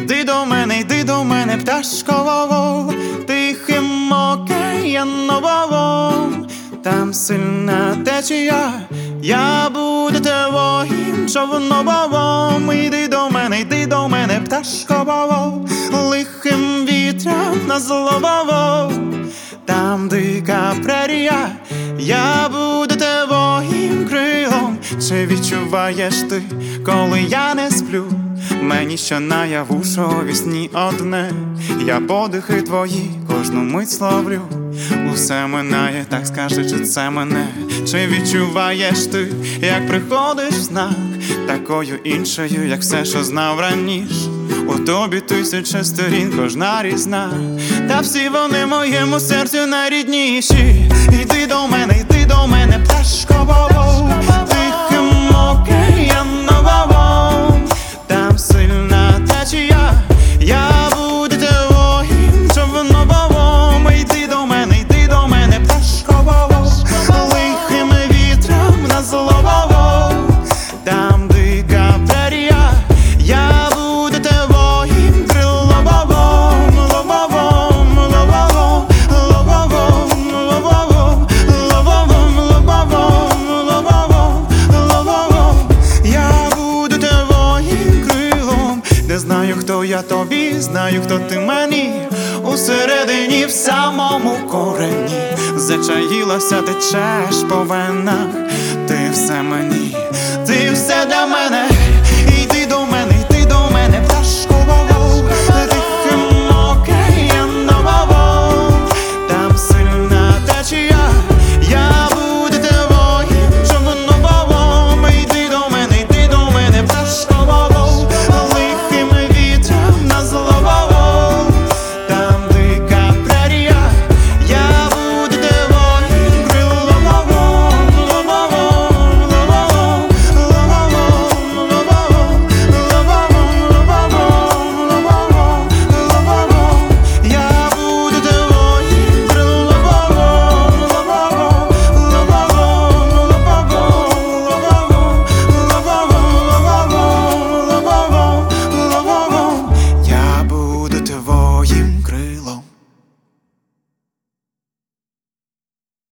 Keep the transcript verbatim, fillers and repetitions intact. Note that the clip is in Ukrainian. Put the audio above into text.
Іди до мене, йди до мене, пташко, вово, тихим океаном, там сильна течія, я буду твоїм човном. Іди до мене, йди до мене, пташко, вово, лихим вітром на зло, там дика прерія, я буду твоїм крилом. Чи відчуваєш ти, коли я не сплю? Мені що наяву, що у вісні одне, я подихи твої кожну мить словлю. Усе минає, так скажи, чи це мене? Чи відчуваєш ти, як приходиш в снах, такою іншою, як все, що знав раніше? У тобі тисяча сторін, кожна різна, та всі вони моєму серцю найрідніші. Іди до мене, йди до мене, пташко, вово, тихим океаном, там сильна течія, я буду твоїм човном. Йди до мене, йди до мене, пташко, вово, лихим вітром на зло, там дика прерія, я буду твоїм крилом, лобовом, лобовом, лобовом, лобовом, лобовом, лобовом, лобовом, лобовом, я буду твоїм крилом. Не знаю, хто я тобі, знаю, хто ти мені. Усередині, в самому корені, зачаїлася, течеш по венах. Ти все мені, ти все для мене.